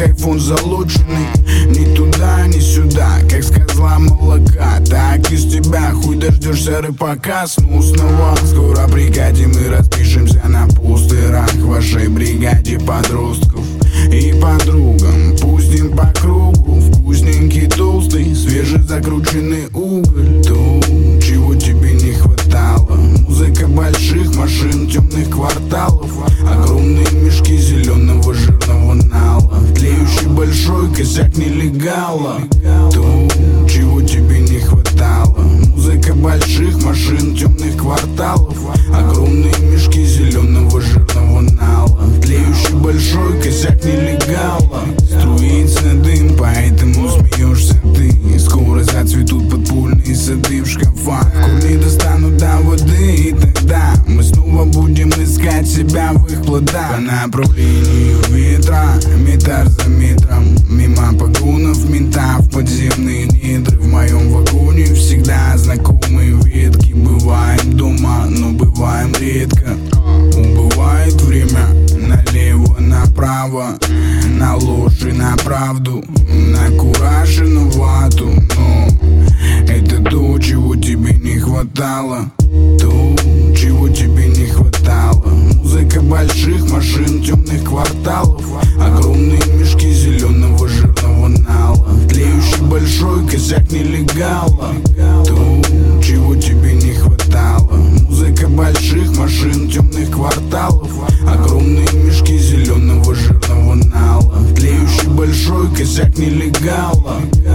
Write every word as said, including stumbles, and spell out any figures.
айфон залоченный. Ни туда, ни сюда, как с козла молока. Так из тебя хуй дождешься рыбака. Снусного скоро прикатим и распишемся на пустырах в вашей бригаде подростков и подругам. Пустим по кругу вкусненький, толстый, свежезакрученный уголь. То, чего тебе не хватало. Музыка больших машин, темных кварталов, огромные мешки зеленого жирного нала, тлеющий большой косяк нелегала. То, чего тебе не хватало. Музыка больших машин, темных кварталов, огромные мешки зеленого жирного нала, тлеющий большой косяк нелегала. Струится дым, поэтому смеешься ты. Скоро зацветут подпольные сады в шкафах. Корни достанут до воды, и тогда мы снова будем искать себя в их плодах. По направлению ветра, метр за метром, мимо погонов ментов, подземные недры. В моем вагоне всегда знакомые ветки. Бываем дома, но бываем редко. Убывает время налево, направо, на ложь и на правду, на кураж и на вату. Но это то, чего тебе не хватало. То, чего тебе не хватало. Музыка больших машин, темных кварталов, огромные мешки зеленого жирного нала, тлеющий большой косяк нелегала. То, чего тебе не хватало. Музыка больших машин, темных кварталов, огромные мешки зеленого жирного нала, тлеющий большой косяк нелегала.